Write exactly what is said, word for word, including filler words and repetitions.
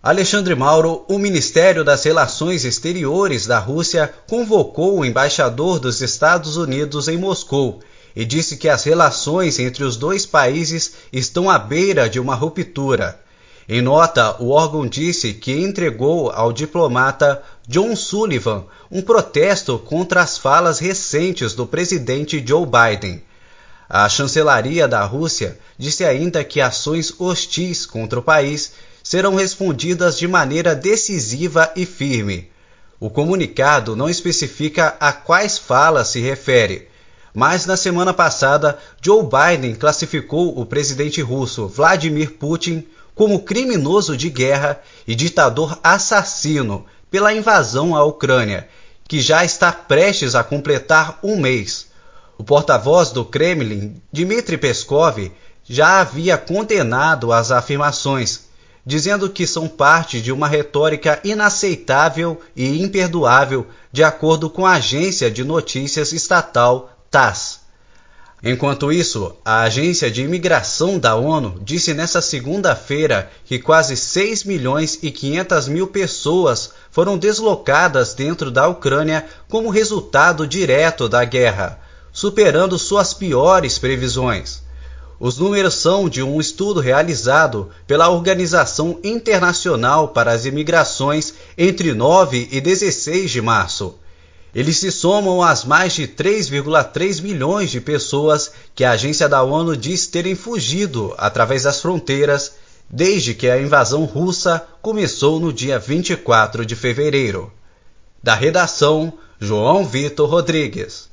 Alexandre Mauro, o Ministério das Relações Exteriores da Rússia convocou o embaixador dos Estados Unidos em Moscou e disse que as relações entre os dois países estão à beira de uma ruptura. Em nota, o órgão disse que entregou ao diplomata John Sullivan um protesto contra as falas recentes do presidente Joe Biden. A chancelaria da Rússia disse ainda que ações hostis contra o país serão respondidas de maneira decisiva e firme. O comunicado não especifica a quais falas se refere, mas na semana passada, Joe Biden classificou o presidente russo Vladimir Putin como criminoso de guerra e ditador assassino pela invasão à Ucrânia, que já está prestes a completar um mês. O porta-voz do Kremlin, Dmitry Peskov, já havia condenado as afirmações, dizendo que são parte de uma retórica inaceitável e imperdoável, de acordo com a agência de notícias estatal T A S S. Enquanto isso, a Agência de Imigração da ONU disse nesta segunda-feira que quase seis milhões e quinhentas mil pessoas foram deslocadas dentro da Ucrânia como resultado direto da guerra, superando suas piores previsões. Os números são de um estudo realizado pela Organização Internacional para as Imigrações entre nove e dezesseis de março. Eles se somam às mais de três vírgula três milhões de pessoas que a agência da ONU diz terem fugido através das fronteiras desde que a invasão russa começou no dia vinte e quatro de fevereiro. Da redação, João Vitor Rodrigues.